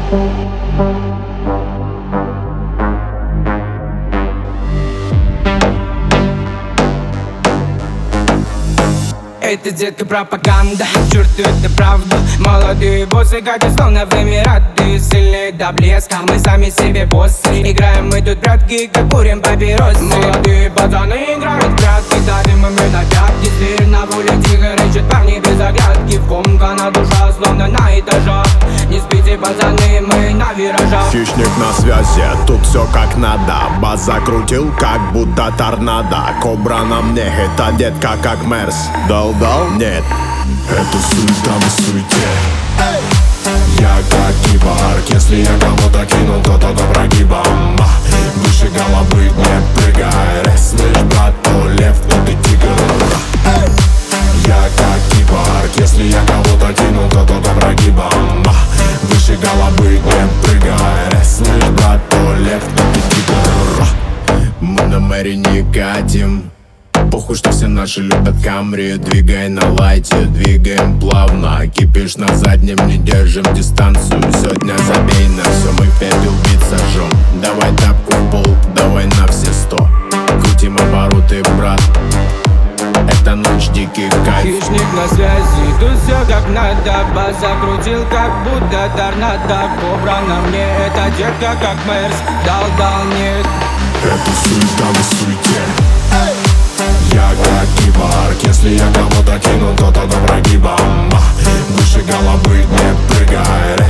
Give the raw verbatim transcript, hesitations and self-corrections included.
Это, детка, пропаганда, черт, это правда. Молодые боссы, как и словно в Эмираты. Сильные до блеска, мы сами себе боссы. Играем мы тут прятки, как курим папиросы. Молодые пацаны играют в прятки, давим мы на пятки. Зверь на воле тихо рычит, парни без оглядки. Вкомкана душа, словно на этажах. Не спите, пацаны, мы на виражах. Хищник на связи, тут все как надо. Бас закрутил, как будто торнадо. Кобра на мне, это детка как Мерс. Дал-дал? Нет. Это суета в суете. Я как киборг, если я кого-то кинул, то тот прогибом. Выше головы не прыгай. Слышь, брат, то лев, то ты тигр. Я как киборг, если я кого-то кинул, то тот прогибом. Выше головы не прыгай. Слышь, брат, то лев, то ты тигр. Мы на мэри не катим. Похуй, что все наши любят Камри. Двигай на лайте, двигаем плавно. Кипиш на заднем, не держим дистанцию. Сегодня забей на все, мы в пять убить сожжем. Давай тапку в пол, давай на все сто. Крутим обороты, брат. Это ночь дикий кайф. Хищник на связи, тут все как надо. Бас закрутил, как будто торнадо. Кобра на мне, это детка как Мерс. Дал-дал, нет. Это суета в суете. Я как киборг, если я кого-то кинул, то тогда прогибом. Выше головы не прыгай.